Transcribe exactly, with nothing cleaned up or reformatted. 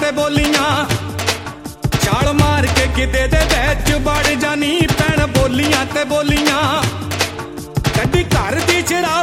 ते बोलियां छाल मार के गिद्धे दे विच वड़ जानी भैण बोलियां ते बोलियां कड्डी घर दी शराब